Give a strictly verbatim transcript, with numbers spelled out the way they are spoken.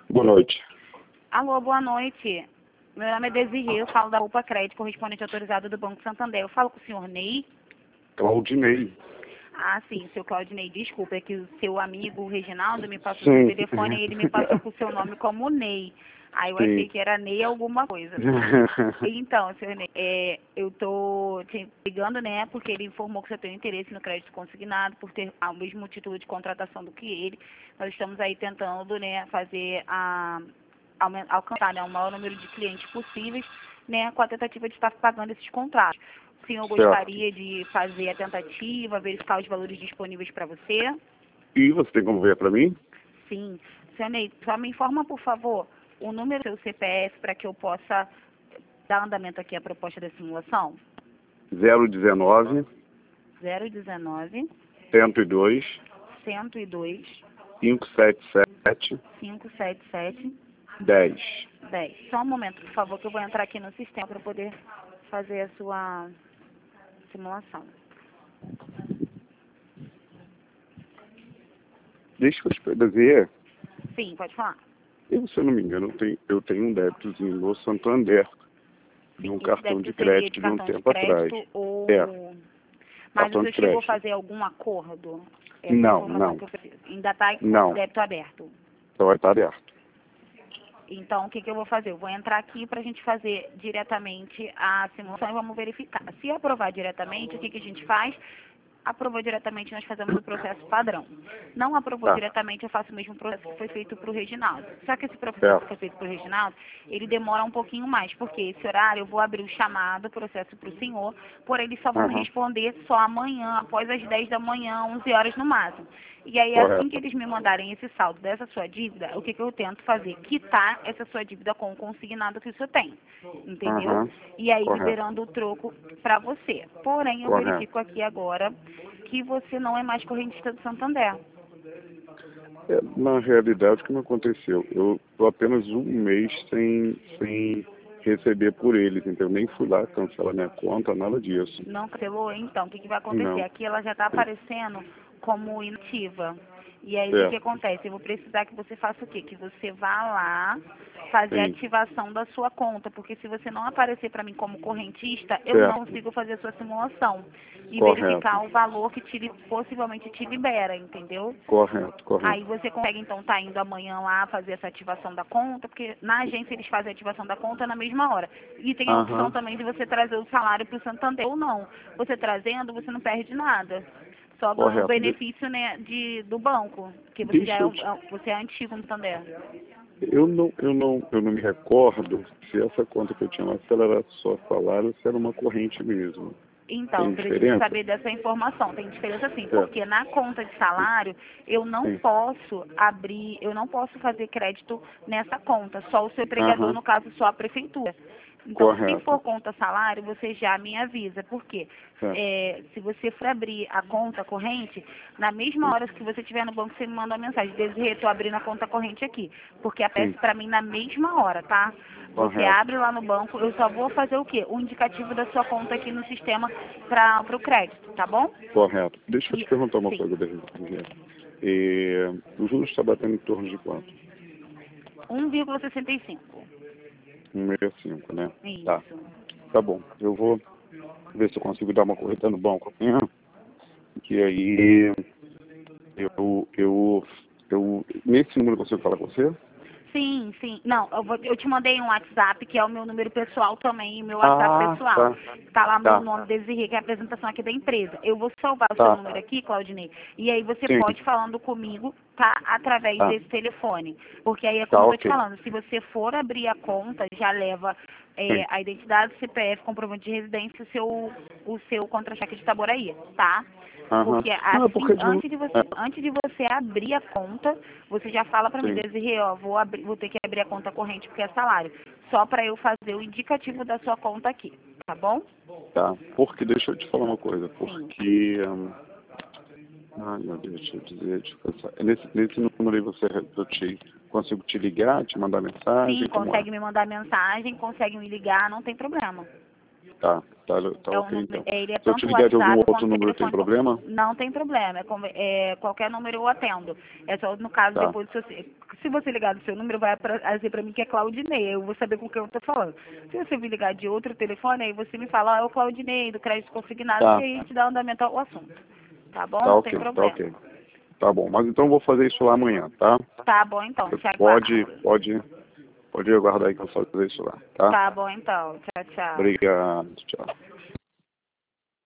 Boa noite. Alô, boa noite. Meu nome é Desirê, eu falo da UPA Crédito, correspondente autorizado do Banco Santander. Eu falo com o senhor Ney? Claudinei. Ah, sim, seu Claudinei, desculpa, é que o seu amigo o Reginaldo me passou Sim. seu telefone e ele me passou com o seu nome como Ney. Aí eu Sim. achei que era Ney alguma coisa. Então, senhor Ney, é, eu tô te ligando, né, porque ele informou que você tem interesse no crédito consignado, por ter o mesmo título de contratação do que ele. Nós estamos aí tentando, né, fazer a... alcançar, né, o maior número de clientes possíveis, né, com a tentativa de estar pagando esses contratos. O senhor gostaria Certo. de fazer a tentativa, verificar os valores disponíveis para você? E você tem como ver para mim? Sim. Senhor Ney, só me informa, por favor, o número do seu C P F para que eu possa dar andamento aqui à proposta da simulação? zero dezenove, zero dezenove, cento e dois, cento e dois, quinhentos e setenta e sete, quinhentos e setenta e sete, dez. dez. Só um momento, por favor, que eu vou entrar aqui no sistema para poder fazer a sua simulação. Deixa eu te dizer, Sim, pode falar. eu, se eu não me engano, eu tenho, eu tenho um débitozinho no Santander, de um Esse cartão de débito seria crédito de de um cartão de tempo atrás. crédito ou... É, Mas cartão você de chegou a crédito. fazer algum acordo? Essa é a Não, informação não, que eu preciso. Ainda está com não. o débito aberto. Só vai estar aberto. Então, o que, que eu vou fazer? Eu vou entrar aqui para a gente fazer diretamente a simulação e vamos verificar. Se aprovar diretamente, o que, que a gente faz? Aprovou diretamente, nós fazemos o processo padrão. Não aprovou Tá, diretamente, eu faço o mesmo processo que foi feito para o Reginaldo. Só que esse processo que certo. foi feito para o Reginaldo, ele demora um pouquinho mais, porque esse horário eu vou abrir o chamado, o processo para o senhor, porém eles só vão me Aham, responder só amanhã, após as dez da manhã, onze horas no máximo. E aí, assim que correto. eles me mandarem esse saldo dessa sua dívida, o que, que eu tento fazer? Quitar essa sua dívida com o consignado que o senhor tem, entendeu? Aham, E aí, correto, liberando o troco para você. Porém, eu correto. verifico aqui agora que você não é mais correntista do Santander. É, na realidade, o que me aconteceu? Eu estou apenas um mês sem, sem receber por eles, então eu nem fui lá cancelar minha conta, nada disso. Não cancelou? Então, o que, que vai acontecer? Não. Aqui ela já está aparecendo como inativa. E aí, o que, que Certo. acontece? Eu vou precisar que você faça o quê? Que você vá lá fazer a Sim. ativação da sua conta. Porque se você não aparecer para mim como correntista, eu não Certo. consigo fazer a sua simulação. E Correto. verificar o valor que te, li- possivelmente te libera, entendeu? Correto. Aí Correto. você consegue, então, estar indo amanhã lá fazer essa ativação da conta, porque na agência eles fazem a ativação da conta na mesma hora. E tem a opção Aham. também de você trazer o salário para o Santander ou não. Você trazendo, você não perde nada. Só ganha o Correto. De- benefício, né, de, do banco, que você já Deixa é, eu o- te... é- você é antigo no Santander. Eu não, eu, não, eu não me recordo se essa conta que eu tinha lá, se ela era só salário ou se era uma corrente mesmo. Então, Tem eu preciso diferença? saber dessa informação. Tem diferença sim, Certo. porque na conta de salário eu não Sim. posso abrir, eu não posso fazer crédito nessa conta, só o seu empregador, Aham. no caso, só a prefeitura. Então, se for Correto. conta salário, você já me avisa. Por quê? Certo. É, se você for abrir a conta corrente, na mesma hora que você estiver no banco, você me manda uma mensagem. Desirê, estou abrindo a conta corrente aqui. Porque aparece Sim. para mim na mesma hora, tá? Você Correto. abre lá no banco, eu só vou fazer o quê? O indicativo da sua conta aqui no sistema para o crédito, tá bom? Correto. Deixa eu te E, perguntar uma sim, coisa, David. É, o juros está batendo em torno de quanto? um vírgula sessenta e cinco. um vírgula sessenta e cinco, né? Tá. Isso. Tá bom. Eu vou ver se eu consigo dar uma corrida no banco amanhã. Que aí eu, eu, eu... Nesse número eu consigo falar com você? Sim, sim. Não, eu, vou, eu te mandei um WhatsApp, que é o meu número pessoal também, e meu WhatsApp Ah, pessoal. tá. Tá lá meu Tá. nome, Desirê, que é a apresentação aqui da empresa. Eu vou salvar o seu Tá. número aqui, Claudinei, e aí você Sim. pode falando comigo, tá? Através Tá. desse telefone. Porque aí é Tá, como eu tô te ok. falando, se você for abrir a conta, já leva é, Sim. a identidade, C P F, comprovante de residência e o seu, o seu contra-cheque de Taboraí, tá? Aham. Porque Não, é assim, porque... de- antes de você, É, antes de você abrir a conta, você já fala para mim, sim. Desirê, ó, vou abrir, vou ter que abrir a conta corrente porque é salário, só para eu fazer o indicativo da sua conta aqui, tá bom? Tá. Porque, deixa eu te falar uma coisa. Sim. Porque... hum, Ai, meu Deus, deixa eu dizer, deixa eu pensar. Nesse, nesse número aí você, eu te, consigo te ligar, te mandar Sim, mensagem, como é? consegue me mandar mensagem, consegue me ligar, não tem problema. Tá, tá, tá É um ok, número- então. é, ele é Se eu tanto te ligar de algum WhatsApp outro quanto número, tem telefone. problema? Não tem problema, é, conver- é, qualquer número eu atendo. É só no caso, Tá, depois, se você, se você ligar do seu número, vai pra- dizer pra mim que é Claudinei, eu vou saber com quem eu tô falando. Se você me ligar de outro telefone, aí você me fala, ó, é o Claudinei, do crédito consignado, tá, que aí a gente dá andamento ao assunto. Tá bom? tá Não tem ok, tá problema. ok. Tá bom, mas então eu vou fazer isso lá amanhã, tá? Tá bom, então, Você te pode, aguardo. pode, pode aguardar aí que eu vou fazer isso lá, tá? Tá bom, então. Tchau, tchau. Obrigado, tchau.